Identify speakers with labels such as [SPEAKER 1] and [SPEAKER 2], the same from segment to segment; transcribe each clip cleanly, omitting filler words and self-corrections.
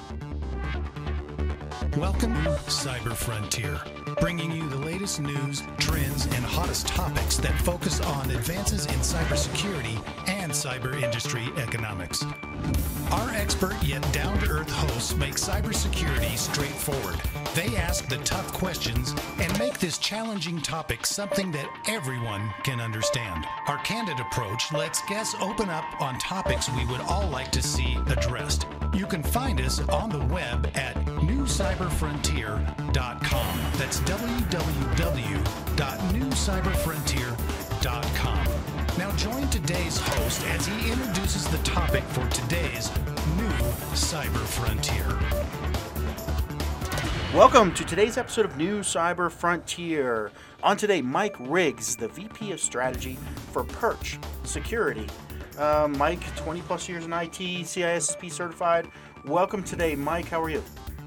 [SPEAKER 1] Welcome to Cyber Frontier, bringing you the latest news, trends, and hottest topics that focus on advances in cybersecurity and cyber industry economics. Our expert yet down-to-earth hosts make cybersecurity straightforward. They ask the tough questions and make this challenging topic something that everyone can understand. Our candid approach lets guests open up on topics we would all like to see addressed. You can find us on the web at newcyberfrontier.com. That's www.newcyberfrontier.com. Now join today's host as he introduces the topic for today's New Cyber Frontier.
[SPEAKER 2] Welcome to today's episode of New Cyber Frontier. On today, Mike Riggs, the VP of Strategy for Perch Security. Mike, 20 plus years in IT, CISSP certified. Welcome today, Mike. How are you?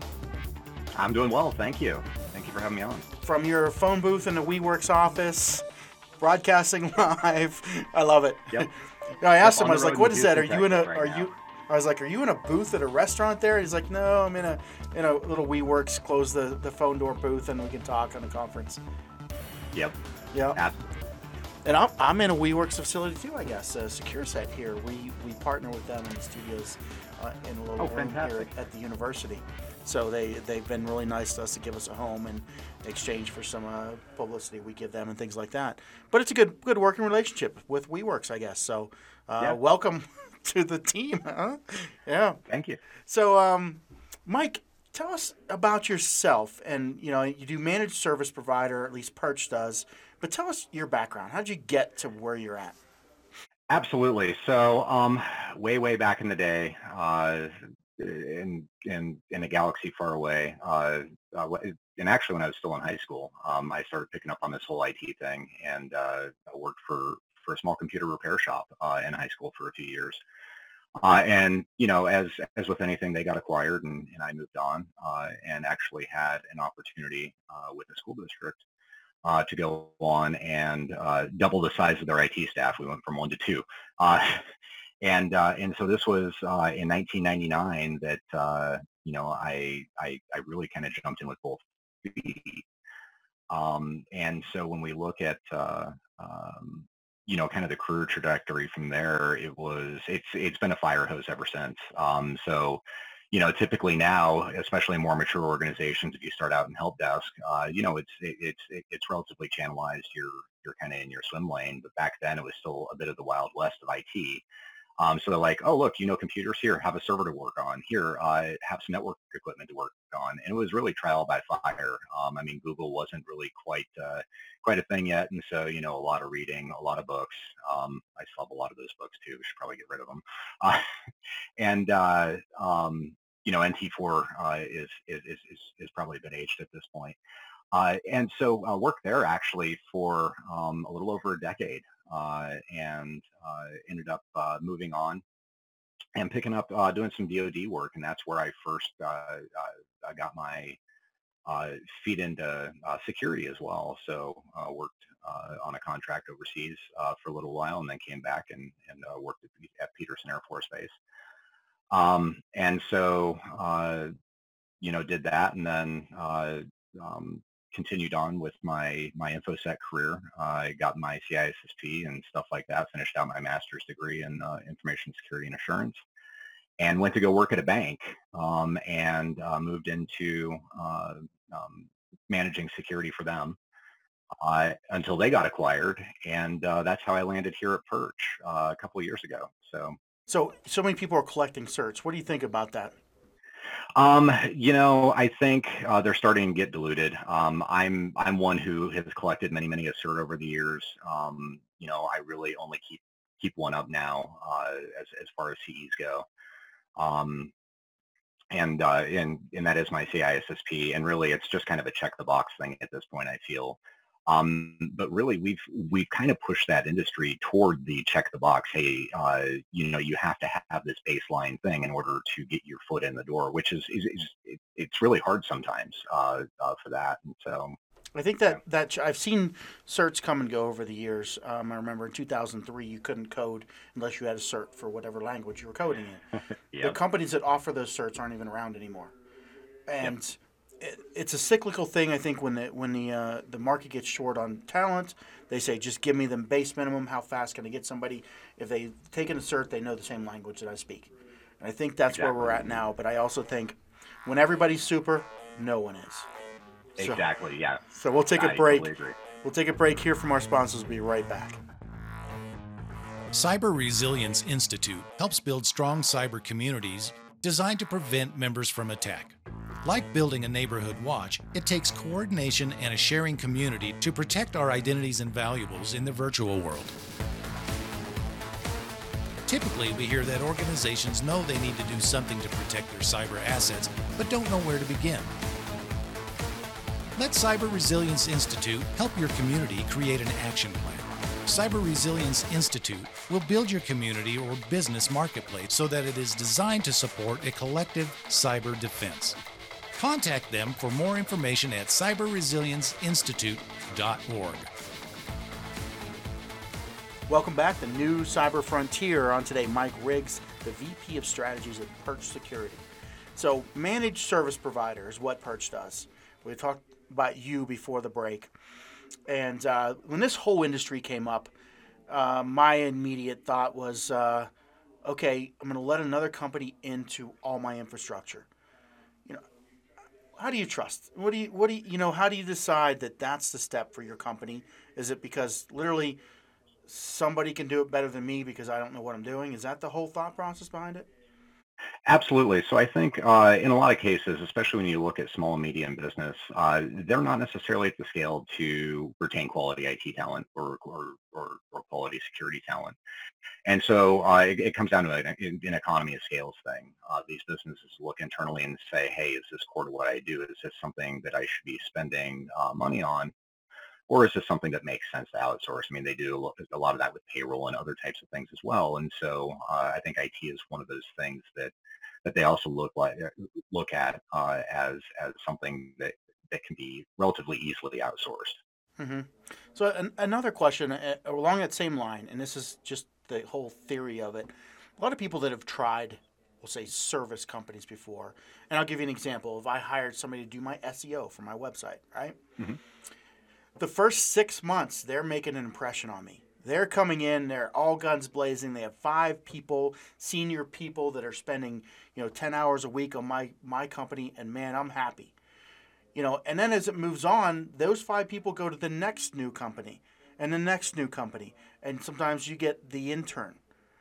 [SPEAKER 3] I'm doing well, thank you. Thank you for having me on.
[SPEAKER 2] From your phone booth in the WeWorks office, broadcasting live. I love it.
[SPEAKER 3] Yep.
[SPEAKER 2] I asked him, I was like, what is that? Are
[SPEAKER 3] Houston,
[SPEAKER 2] you in a,
[SPEAKER 3] Texas
[SPEAKER 2] are
[SPEAKER 3] right
[SPEAKER 2] you,
[SPEAKER 3] now.
[SPEAKER 2] I was like, are you in a booth at a restaurant there? He's like, no, I'm in a little WeWorks, close the phone door booth and we can talk on a conference.
[SPEAKER 3] Yep.
[SPEAKER 2] Yeah.
[SPEAKER 3] Absolutely.
[SPEAKER 2] And I'm in a WeWorks facility too, I guess. SecureSet here. We partner with them in the studios in a little room here at the university. So they've been really nice to us to give us a home in exchange for some publicity we give them and things like that. But it's a good working relationship with WeWorks, I guess. So welcome to the team. Huh? Yeah.
[SPEAKER 3] Thank you.
[SPEAKER 2] So Mike, tell us about yourself. And you do managed service provider, at least Perch does. But tell us your background. How'd you get to where you're at?
[SPEAKER 3] Absolutely. So way back in the day, in a galaxy far away, and actually when I was still in high school, I started picking up on this whole IT thing, and I worked for a small computer repair shop in high school for a few years. And as with anything, they got acquired, and I moved on and actually had an opportunity with the school district to go on and double the size of their IT staff. We went from 1 to 2. And so this was in 1999 that I really kind of jumped in with both feet. And so when we look at kind of the career trajectory from there, it's been a fire hose ever since. Typically now, especially in more mature organizations, if you start out in help desk, it's relatively channelized. You're kind of in your swim lane, but back then it was still a bit of the Wild West of IT. So they're like, oh, look, computers here, have a server to work on here, have some network equipment to work on. And it was really trial by fire. Google wasn't really quite a thing yet. And so, a lot of reading, a lot of books. I still have a lot of those books too. We should probably get rid of them. NT4 is probably been aged at this point. And so I worked there actually for a little over a decade and ended up moving on and picking up doing some DoD work. And that's where I first I got my feet into security as well. So worked on a contract overseas for a little while, and then came back and worked at Peterson Air Force Base. And so, did that, and then continued on with my InfoSec career. I got my CISSP and stuff like that, finished out my master's degree in information security and assurance, and went to go work at a bank and moved into managing security for them until they got acquired. And that's how I landed here at Perch a couple of years ago.
[SPEAKER 2] So many people are collecting certs. What do you think about that?
[SPEAKER 3] I think they're starting to get diluted. I'm one who has collected many a cert over the years. I really only keep one up now as far as CEs go. And that is my CISSP, and really it's just kind of a check the box thing at this point, I feel. But really, we've kind of pushed that industry toward the check the box. Hey, you have to have this baseline thing in order to get your foot in the door, which is it's really hard sometimes for that. And so
[SPEAKER 2] I think that I've seen certs come and go over the years. I remember in 2003 you couldn't code unless you had a cert for whatever language you were coding in. The
[SPEAKER 3] Yep.
[SPEAKER 2] companies that offer those certs aren't even around anymore,
[SPEAKER 3] Yep.
[SPEAKER 2] and it's a cyclical thing. I think when the market gets short on talent, they say just give me the base minimum. How fast can I get somebody? If they've taken a cert, they know the same language that I speak, and I think that's where
[SPEAKER 3] Exactly.
[SPEAKER 2] we're at now. But I also think when everybody's super, no one is. So,
[SPEAKER 3] Exactly. Yeah.
[SPEAKER 2] so we'll take a
[SPEAKER 3] I
[SPEAKER 2] break.
[SPEAKER 3] totally agree.
[SPEAKER 2] We'll take a break here from our sponsors. We'll be right back.
[SPEAKER 1] Cyber Resilience Institute helps build strong cyber communities designed to prevent members from attack. Like building a neighborhood watch, it takes coordination and a sharing community to protect our identities and valuables in the virtual world. Typically, we hear that organizations know they need to do something to protect their cyber assets, but don't know where to begin. Let Cyber Resilience Institute help your community create an action plan. Cyber Resilience Institute will build your community or business marketplace so that it is designed to support a collective cyber defense. Contact them for more information at cyberresilienceinstitute.org.
[SPEAKER 2] Welcome back. The new Cyber Frontier. On today, Mike Riggs, the VP of Strategies at Perch Security. So, managed service provider is what Perch does. We talked about you before the break. And when this whole industry came up, my immediate thought was, okay, I'm going to let another company into all my infrastructure. You know, how do you trust? How do you decide that that's the step for your company? Is it because literally somebody can do it better than me because I don't know what I'm doing? Is that the whole thought process behind it?
[SPEAKER 3] Absolutely. So I think in a lot of cases, especially when you look at small and medium business, they're not necessarily at the scale to retain quality IT talent or quality security talent. And so it comes down to an economy of scales thing. These businesses look internally and say, hey, is this core to what I do? Is this something that I should be spending money on? Or is this something that makes sense to outsource? I mean, they do a lot of that with payroll and other types of things as well. And so I think IT is one of those things that they also look at as something that can be relatively easily outsourced.
[SPEAKER 2] Mm-hmm. So another question along that same line, and this is just the whole theory of it. A lot of people that have tried, we'll say, service companies before, and I'll give you an example. If I hired somebody to do my SEO for my website, right?
[SPEAKER 3] Mm-hmm.
[SPEAKER 2] The first 6 months, they're making an impression on me. They're coming in, they're all guns blazing. They have 5 people, senior people that are spending, 10 hours a week on my company, and man, I'm happy. And then as it moves on, those 5 people go to the next new company and the next new company. And sometimes you get the intern.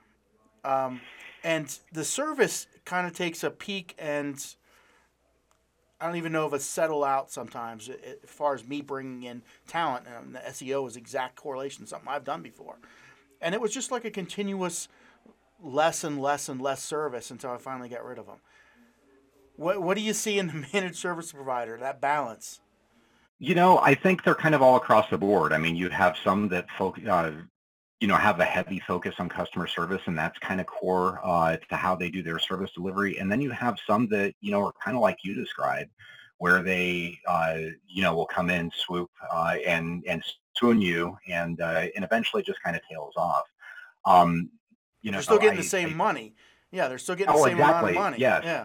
[SPEAKER 2] And the service kind of takes a peak, and I don't even know if it's settle out sometimes as far as me bringing in talent. And the SEO is exact correlation, something I've done before. And it was just like a continuous less and less and less service until I finally got rid of them. What do you see in the managed service provider, that balance?
[SPEAKER 3] I think they're kind of all across the board. I mean, you have some that have a heavy focus on customer service, and that's kind of core to how they do their service delivery. And then you have some that, are kind of like you described, where they, will come in, swoop, and swoon you, and eventually just kind of tails off.
[SPEAKER 2] They're still getting the same money. Yeah, they're still getting the same amount of
[SPEAKER 3] exactly.
[SPEAKER 2] money.
[SPEAKER 3] Yes.
[SPEAKER 2] Yeah.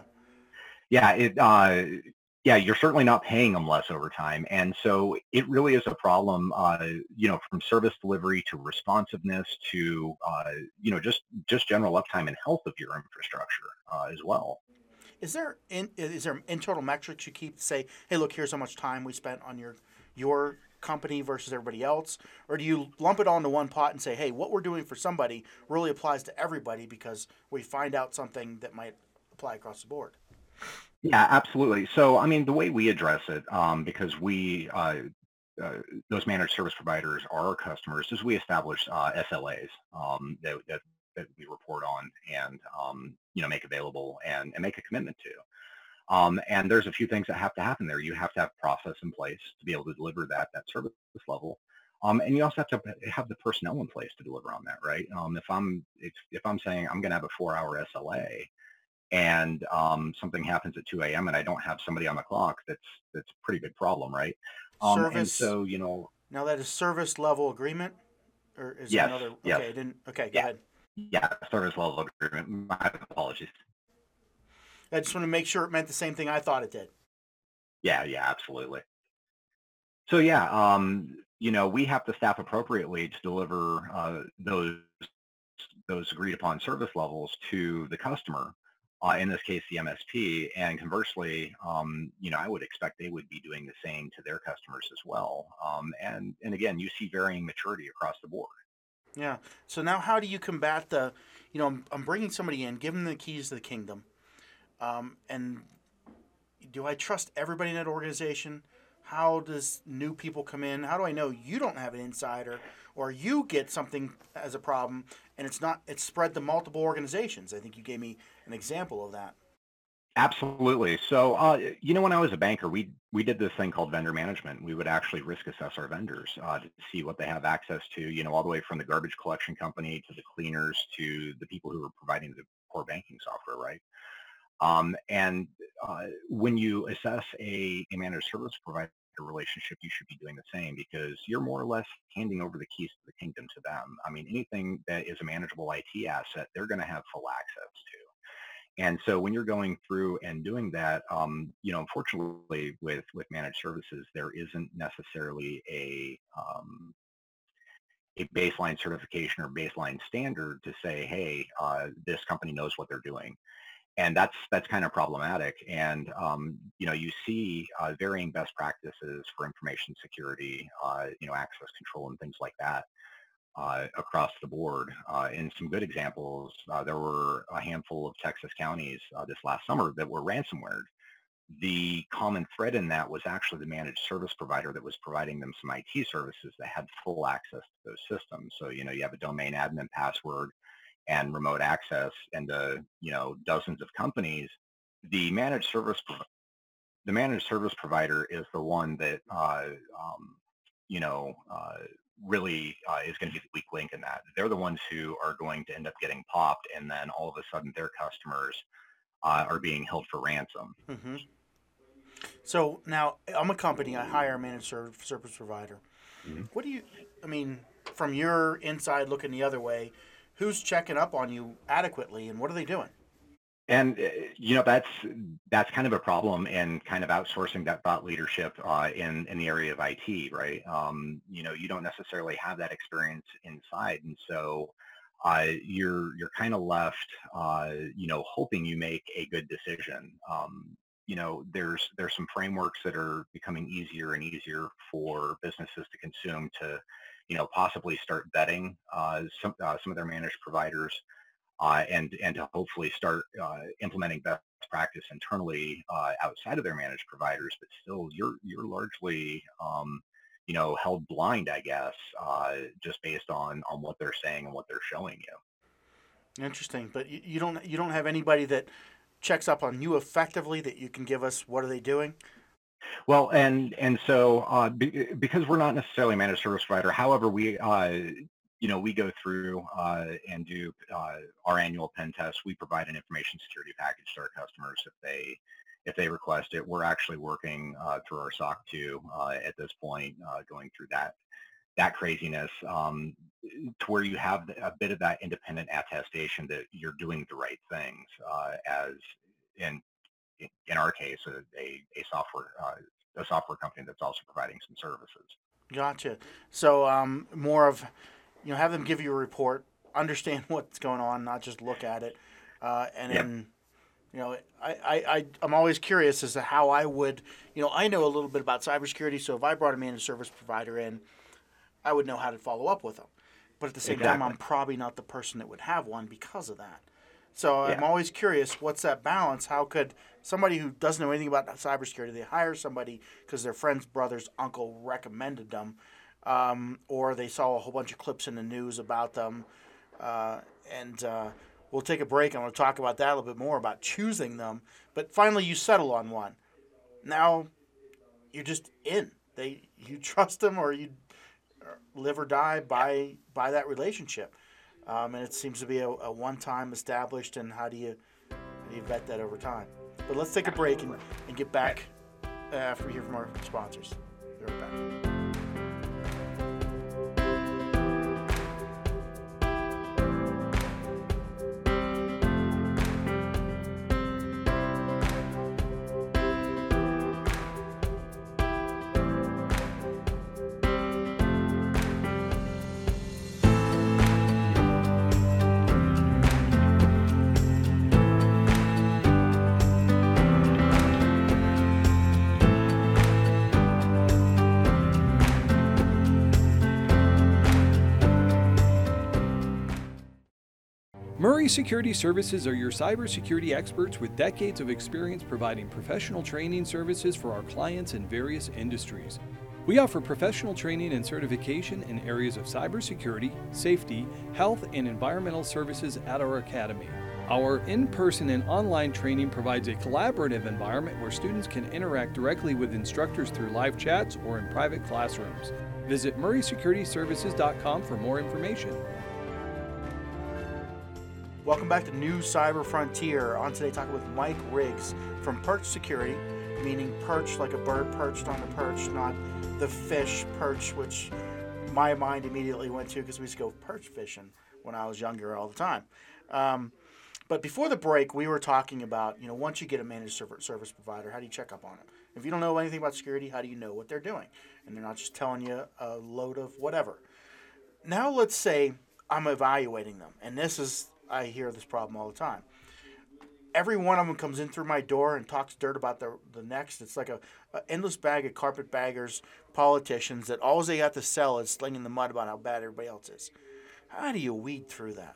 [SPEAKER 3] Yeah, you're certainly not paying them less over time. And so it really is a problem, from service delivery to responsiveness to, just general uptime and health of your infrastructure as well.
[SPEAKER 2] Is there internal metrics you keep to say, hey, look, here's how much time we spent on your company versus everybody else? Or do you lump it all into one pot and say, hey, what we're doing for somebody really applies to everybody because we find out something that might apply across the board?
[SPEAKER 3] Yeah, absolutely. So, I mean, the way we address it, because those managed service providers are our customers, is we establish SLAs that we report on and, make available and make a commitment to. And there's a few things that have to happen there. You have to have process in place to be able to deliver that service level. And you also have to have the personnel in place to deliver on that, right? If I'm saying I'm going to have a 4-hour SLA, and something happens at 2 a.m. and I don't have somebody on the clock, that's a pretty big problem, right? And
[SPEAKER 2] Service.
[SPEAKER 3] so,
[SPEAKER 2] Now that is service level agreement, or is there
[SPEAKER 3] yes,
[SPEAKER 2] another?
[SPEAKER 3] yes,
[SPEAKER 2] Okay, I didn't. Okay, go
[SPEAKER 3] yeah,
[SPEAKER 2] ahead.
[SPEAKER 3] yeah, service level agreement. My apologies.
[SPEAKER 2] I just want to make sure it meant the same thing I thought it did.
[SPEAKER 3] Yeah, yeah, absolutely. So yeah, we have to staff appropriately to deliver those agreed upon service levels to the customer. In this case, the MSP, and conversely, I would expect they would be doing the same to their customers as well. And again, you see varying maturity across the board.
[SPEAKER 2] Yeah. So now, how do you combat the? I'm bringing somebody in, give them the keys to the kingdom, and do I trust everybody in that organization? How does new people come in? How do I know you don't have an insider or you get something as a problem and it's spread to multiple organizations? I think you gave me an example of that.
[SPEAKER 3] Absolutely. So, when I was a banker, we did this thing called vendor management. We would actually risk assess our vendors to see what they have access to, all the way from the garbage collection company to the cleaners to the people who are providing the core banking software, right? And when you assess a managed service provider relationship, you should be doing the same because you're more or less handing over the keys to the kingdom to them. I mean, anything that is a manageable IT asset, they're going to have full access to. And so when you're going through and doing that, unfortunately with managed services, there isn't necessarily a baseline certification or baseline standard to say, hey, this company knows what they're doing. And that's kind of problematic. And, you see varying best practices for information security, access control and things like that. Across the board. In some good examples, there were a handful of Texas counties this last summer that were ransomware. The common thread in that was actually the managed service provider that was providing them some IT services that had full access to those systems. So, you have a domain admin password and remote access into, dozens of companies. The managed service provider is the one that really is going to be the weak link in that. They're the ones who are going to end up getting popped, and then all of a sudden their customers are being held for ransom.
[SPEAKER 2] Mm-hmm. So now I'm a company. I hire a managed service provider.
[SPEAKER 3] Mm-hmm.
[SPEAKER 2] What do you? I mean, from your inside looking the other way, who's checking up on you adequately, and what are they doing?
[SPEAKER 3] And that's kind of a problem in kind of outsourcing that thought leadership in the area of IT, right? You don't necessarily have that experience inside, and so you're kind of left, hoping you make a good decision. There's some frameworks that are becoming easier and easier for businesses to consume to, possibly start vetting some of their managed providers. And to hopefully start implementing best practice internally outside of their managed providers, but still you're largely held blind, I guess, just based on what they're saying and what they're showing you.
[SPEAKER 2] Interesting, but you don't have anybody that checks up on you effectively that you can give us. What are they doing?
[SPEAKER 3] Well, and so because we're not necessarily a managed service provider, however, we we go through and do our annual pen test. We provide an information security package to our customers if they request it. We're actually working through our SOC 2 at this point, going through that craziness to where you have a bit of that independent attestation that you're doing the right things, as in our case, a software company that's also providing some services.
[SPEAKER 2] Gotcha. So more of have them give you a report, understand what's going on, not just look at it, and
[SPEAKER 3] Yep.
[SPEAKER 2] then I'm always curious as to how I would I know a little bit about cybersecurity, so if I brought a managed service provider in, I would know how to follow up with them. But at the same time, I'm probably not the person that would have one because of that. So I'm always curious, what's that balance? How could somebody who doesn't know anything about cybersecurity, they hire somebody because their friend's brother's uncle recommended them, or they saw a whole bunch of clips in the news about them, and we'll take a break and we'll talk about that a little bit more, about choosing them. But finally, you settle on one. Now, you're just in. You trust them, or you live or die by that relationship. And it seems to be a one-time established, and how do you vet that over time? But let's take a break and get back after we hear from our sponsors. Be right back.
[SPEAKER 4] Murray Security Services are your cybersecurity experts with decades of experience providing professional training services for our clients in various industries. We offer professional training and certification in areas of cybersecurity, safety, health, and environmental services at our academy. Our in-person and online training provides a collaborative environment where students can interact directly with instructors through live chats or in private classrooms. Visit murraysecurityservices.com for more information.
[SPEAKER 2] Welcome back to New Cyber Frontier. On today, talking with Mike Riggs from Perch Security, meaning perch like a bird perched on a perch, not the fish perch, which my mind immediately went to because we used to go perch fishing when I was younger all the time. But before the break, we were talking about, once you get a managed service provider, how do you check up on it? If you don't know anything about security, how do you know what they're doing? And they're not just telling you a load of whatever. Now let's say I'm evaluating them, and I hear this problem all the time. Every one of them comes in through my door and talks dirt about the next. It's like a endless bag of carpetbaggers, politicians that all they have to sell is slinging the mud about how bad everybody else is. How do you weed through that?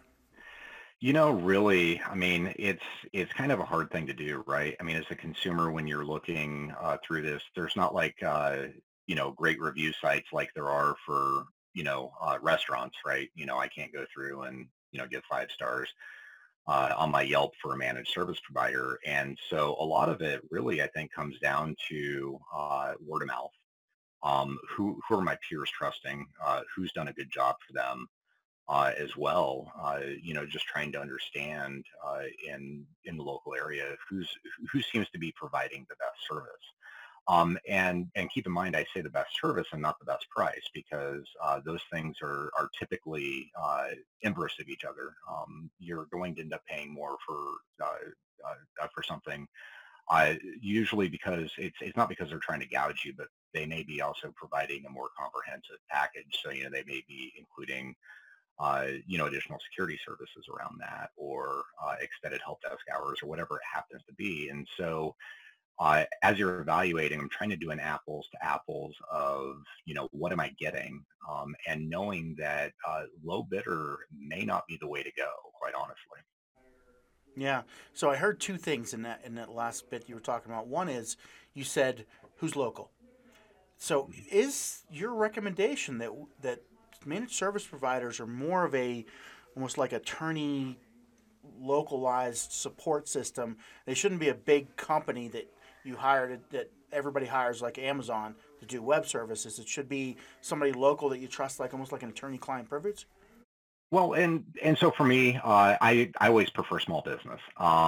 [SPEAKER 3] Really, it's kind of a hard thing to do, right? As a consumer, when you're looking through this, there's not like, great review sites like there are for, restaurants, right? I can't go through and, give 5 stars on my Yelp for a managed service provider. And so a lot of it really, I think, comes down to word of mouth. Who are my peers trusting? Who's done a good job for them as well? Just trying to understand in the local area who seems to be providing the best service. And keep in mind, I say the best service and not the best price, because those things are typically inverse of each other. You're going to end up paying more for something, usually because it's not because they're trying to gouge you, but they may be also providing a more comprehensive package. So they may be including additional security services around that, or extended help desk hours, or whatever it happens to be. And so as you're evaluating, I'm trying to do an apples to apples of, what am I getting? And knowing that low bidder may not be the way to go, quite honestly.
[SPEAKER 2] Yeah. So I heard 2 things in that last bit you were talking about. One is you said who's local. So is your recommendation that managed service providers are more of almost like attorney localized support system? They shouldn't be a big company that you hired, that everybody hires like Amazon to do web services. It should be somebody local that you trust, like almost like an attorney-client privilege.
[SPEAKER 3] Well, and so for me, I always prefer small business.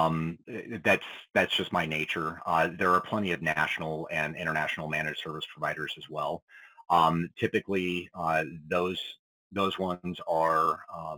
[SPEAKER 3] That's just my nature. There are plenty of national and international managed service providers as well. Typically, those ones are,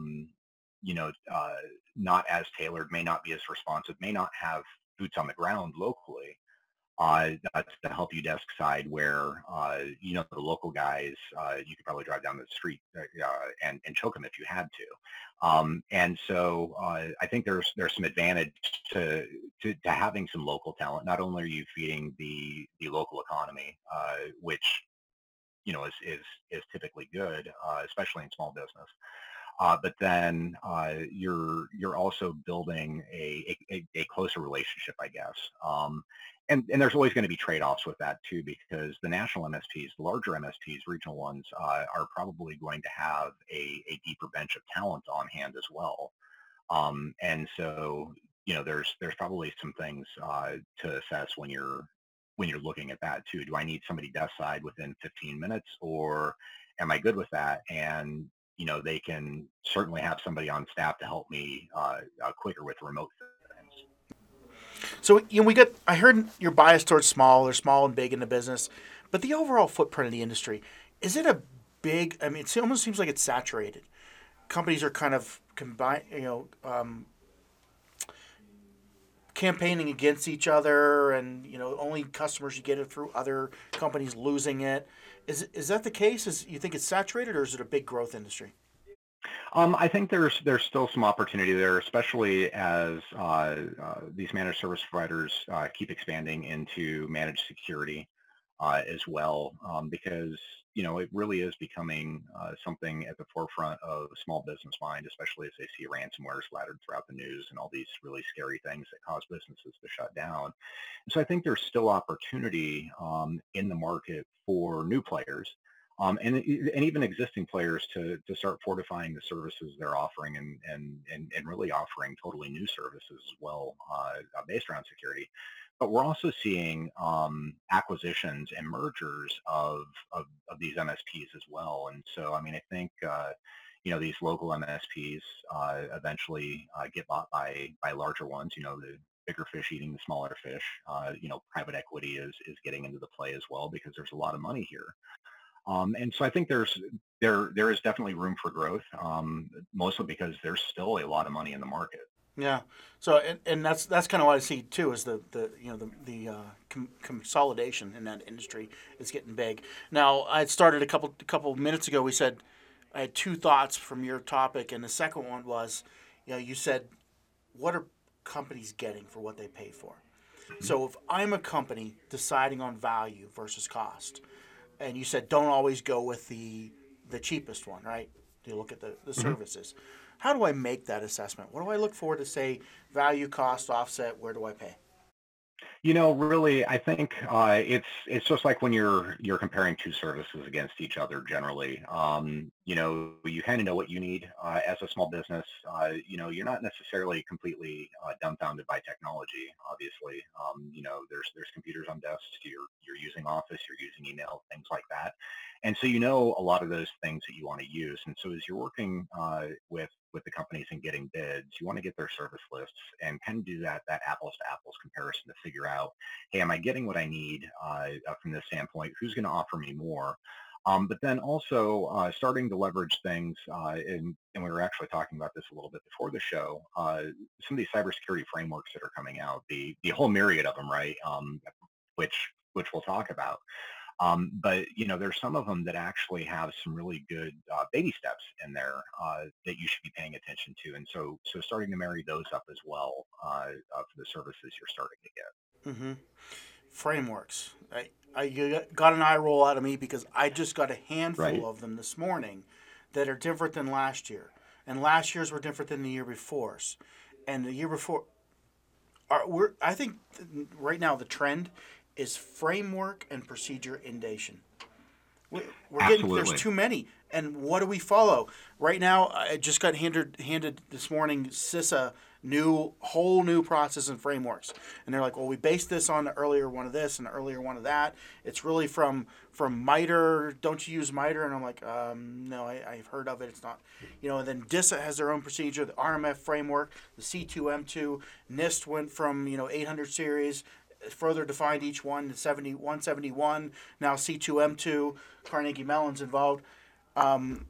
[SPEAKER 3] not as tailored, may not be as responsive, may not have boots on the ground locally. That's the help you desk side where, the local guys, you could probably drive down the street and choke them if you had to. And so I think there's some advantage to having some local talent. Not only are you feeding the local economy, which, is typically good, especially in small business. But then you're also building a closer relationship, I guess. And there's always going to be trade-offs with that too, because the national MSPs, the larger MSPs, regional ones, are probably going to have a deeper bench of talent on hand as well. And so, there's probably some things to assess when you're looking at that too. Do I need somebody desk side within 15 minutes, or am I good with that? And they can certainly have somebody on staff to help me quicker with remote things.
[SPEAKER 2] So I heard you're biased towards small or small and big in the business, But the overall footprint of the industry, is it a big? I mean, it almost seems like it's saturated. Companies are kind of campaigning against each other, and only customers you get it through other companies losing it. Is that the case? Is you think it's saturated, or is it a big growth industry?
[SPEAKER 3] I think there's still some opportunity there, especially as these managed service providers keep expanding into managed security as well, because it really is becoming something at the forefront of small business mind, especially as they see ransomware splattered throughout the news and all these really scary things that cause businesses to shut down. So I think there's still opportunity in the market for new players. And even existing players to start fortifying the services they're offering and really offering totally new services as well based around security. But we're also seeing acquisitions and mergers of these MSPs as well. And so, I mean, I think, these local MSPs eventually get bought by larger ones, the bigger fish eating the smaller fish. Private equity is getting into the play as well because there's a lot of money here. And so I think there is definitely room for growth, mostly because there's still a lot of money in the market.
[SPEAKER 2] Yeah. So and that's kind of what I see too is the consolidation in that industry is getting big. Now I had started a couple minutes ago. We said I had two thoughts from your topic, and the second one was, you said, what are companies getting for what they pay for? Mm-hmm. So if I'm a company deciding on value versus cost, and you said don't always go with the cheapest one, right? You look at the mm-hmm. services. How do I make that assessment? What do I look for to say value, cost, offset? Where do I pay?
[SPEAKER 3] Really, I think it's just like when you're comparing two services against each other. Generally, you kind of know what you need as a small business. You're not necessarily completely dumbfounded by technology. Obviously, there's computers on desks. You're using Office, you're using email, things like that, and so a lot of those things that you want to use. And so as you're working with the companies and getting bids, you want to get their service lists and kind of do that apples to apples comparison to figure out, hey, am I getting what I need from this standpoint? Who's going to offer me more? But then also starting to leverage things, and we were actually talking about this a little bit before the show, some of these cybersecurity frameworks that are coming out, the whole myriad of them, right? Which we'll talk about. But there's some of them that actually have some really good baby steps in there that you should be paying attention to, and so starting to marry those up as well for the services you're starting to get.
[SPEAKER 2] Mm-hmm. Frameworks. You got an eye roll out of me because I just got a handful of them this morning that are different than last year, and last year's were different than the year before, and the year before. I think right now the trend is framework and procedure indation. We're getting, there's too many. And what do we follow? Right now, I just got handed this morning CISA whole new process and frameworks. And they're like, well, we based this on the earlier one of this and the earlier one of that. It's really from MITRE. Don't you use MITRE? And I'm like, no, I've heard of it. It's not, and then DISA has their own procedure, the RMF framework, the C2M2, NIST went from, 800 series, further defined each one to 171. Now C2M2, Carnegie Mellon's involved. I'm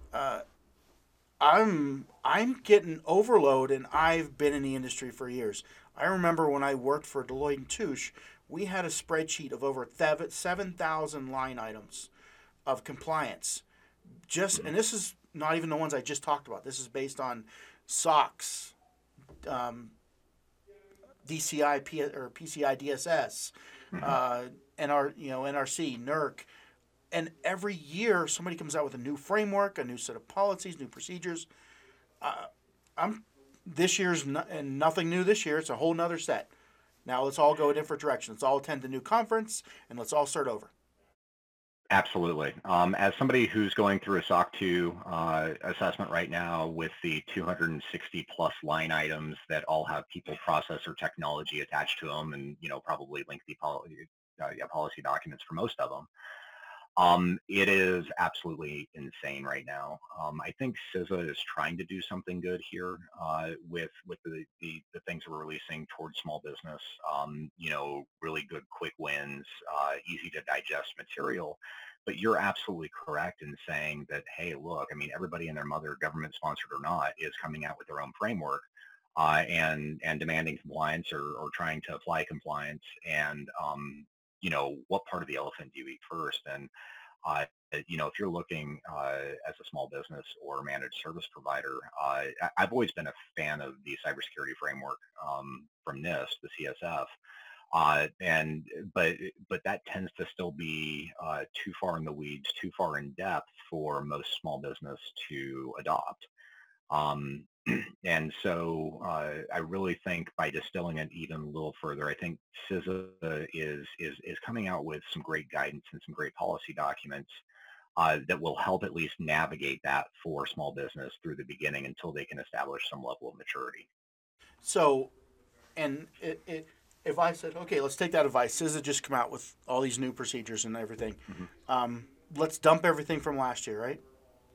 [SPEAKER 2] getting overload, and I've been in the industry for years. I remember when I worked for Deloitte & Touche, we had a spreadsheet of over 7,000 line items of compliance. And this is not even the ones I just talked about. This is based on SOX, DCI or PCI DSS, NRC, NERC, and every year somebody comes out with a new framework, a new set of policies, new procedures. This year's and nothing new this year. It's a whole nother set. Now let's all go a different direction. Let's all attend the new conference and let's all start over.
[SPEAKER 3] Absolutely. As somebody who's going through a SOC 2 assessment right now with the 260 plus line items that all have people, process, or technology attached to them, and probably lengthy policy documents for most of them, It is absolutely insane right now. I think CISA is trying to do something good here with the things we're releasing towards small business. Really good quick wins, easy to digest material. But you're absolutely correct in saying that, hey, look, I mean, everybody and their mother, government sponsored or not, is coming out with their own framework and demanding compliance or trying to apply compliance. And what part of the elephant do you eat first? And if you're looking as a small business or managed service provider, I've always been a fan of the cybersecurity framework from NIST, the CSF, but that tends to still be too far in the weeds, too far in depth for most small business to adopt. And so I really think by distilling it even a little further, I think CISA is coming out with some great guidance and some great policy documents that will help at least navigate that for small business through the beginning until they can establish some level of maturity.
[SPEAKER 2] So, and if I said, okay, let's take that advice. CISA just come out with all these new procedures and everything. Mm-hmm. Let's dump everything from last year, right?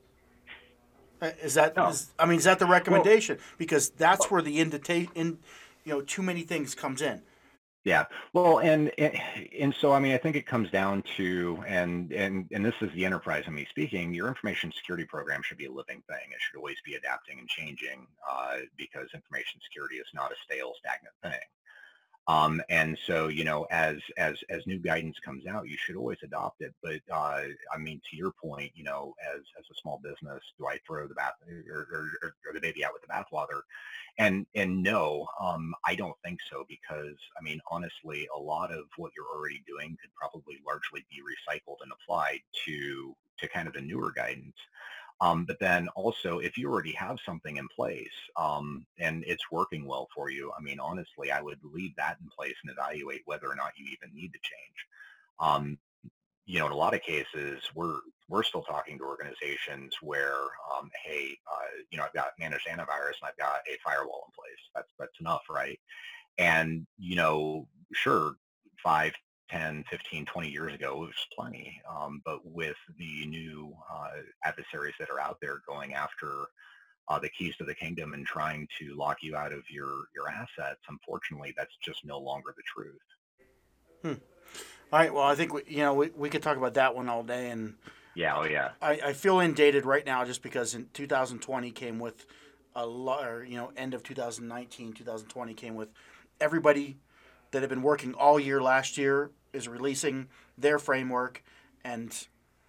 [SPEAKER 2] Is that the recommendation? Well, because that's where the too many things comes in.
[SPEAKER 3] Yeah. Well, and so, I mean, I think it comes down to, and this is the enterprise in me speaking, your information security program should be a living thing. It should always be adapting and changing because information security is not a stale, stagnant thing. And so, as new guidance comes out, you should always adopt it. But I mean, to your point, as a small business, do I throw the bath or the baby out with the bathwater? And no, I don't think so, because I mean, honestly, a lot of what you're already doing could probably largely be recycled and applied to kind of the newer guidance. But then also, if you already have something in place and it's working well for you, I mean, honestly, I would leave that in place and evaluate whether or not you even need to change. In a lot of cases, we're still talking to organizations where, hey, I've got managed antivirus and I've got a firewall in place. That's enough, right? And, sure, 5, 10, 15, 20 years ago, it was plenty. But with the new adversaries that are out there going after the keys to the kingdom and trying to lock you out of your assets, unfortunately, that's just no longer the truth.
[SPEAKER 2] All right. Well, I think we could talk about that one all day. And
[SPEAKER 3] yeah, oh yeah.
[SPEAKER 2] I feel inundated right now just because in 2020 came with a lot, or end of 2019, 2020 came with everybody that had been working all year last year is releasing their framework, and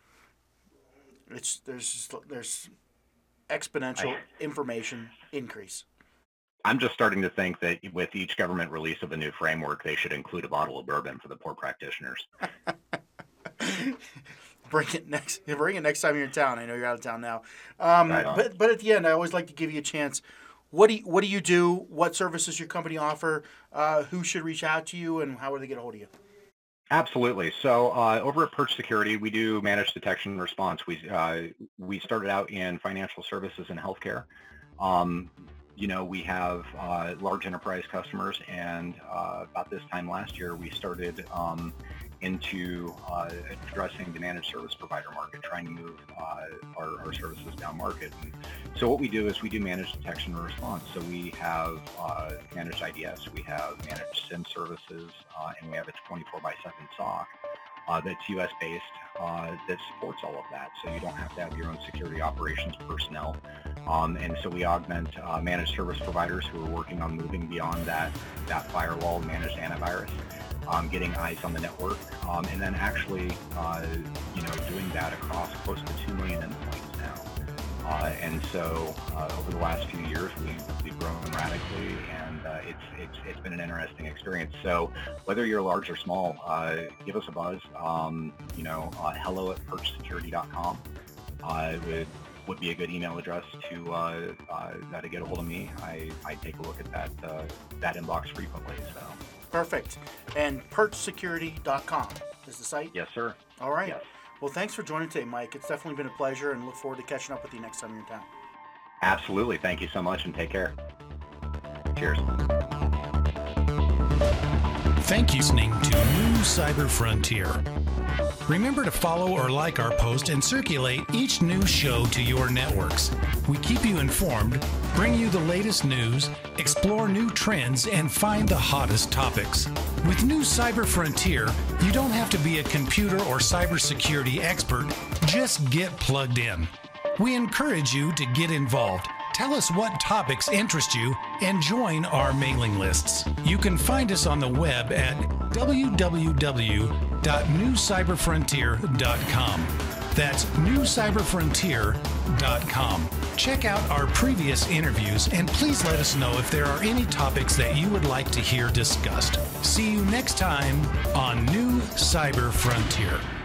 [SPEAKER 2] there's exponential information increase.
[SPEAKER 3] I'm just starting to think that with each government release of a new framework, they should include a bottle of bourbon for the poor practitioners.
[SPEAKER 2] Bring it next time you're in town. I know you're out of town now. But at the end, I always like to give you a chance. What do you do? What services your company offer? Who should reach out to you, and how would they get a hold of you?
[SPEAKER 3] Absolutely. So over at Perch Security, we do managed detection and response. We started out in financial services and healthcare. We have large enterprise customers, and about this time last year, we started into addressing the managed service provider market, trying to move our services down market. And so what we do is we do managed detection and response. So we have managed IDS, we have managed SIM services, and we have a 24/7 SOC that's US-based that supports all of that. So you don't have to have your own security operations personnel. And so we augment managed service providers who are working on moving beyond that firewall, managed antivirus, getting eyes on the network, and then actually, doing that across close to 2 million endpoints now. And so over the last few years, we've grown radically, and it's been an interesting experience. So whether you're large or small, give us a buzz. hello@perchsecurity.com would be a good email address to get a hold of me. I take a look at that inbox frequently. So.
[SPEAKER 2] Perfect. And perchsecurity.com is the site?
[SPEAKER 3] Yes, sir.
[SPEAKER 2] All right.
[SPEAKER 3] Yes.
[SPEAKER 2] Well, thanks for joining today, Mike. It's definitely been a pleasure, and look forward to catching up with you next time you're in town.
[SPEAKER 3] Absolutely. Thank you so much, and take care. Cheers.
[SPEAKER 1] Thank you for listening to New Cyber Frontier. Remember to follow or like our post and circulate each new show to your networks. We keep you informed, bring you the latest news, explore new trends, and find the hottest topics. With New Cyber Frontier, you don't have to be a computer or cybersecurity expert. Just get plugged in. We encourage you to get involved. Tell us what topics interest you and join our mailing lists. You can find us on the web at www.newcyberfrontier.com. That's newcyberfrontier.com. Check out our previous interviews and please let us know if there are any topics that you would like to hear discussed. See you next time on New Cyber Frontier.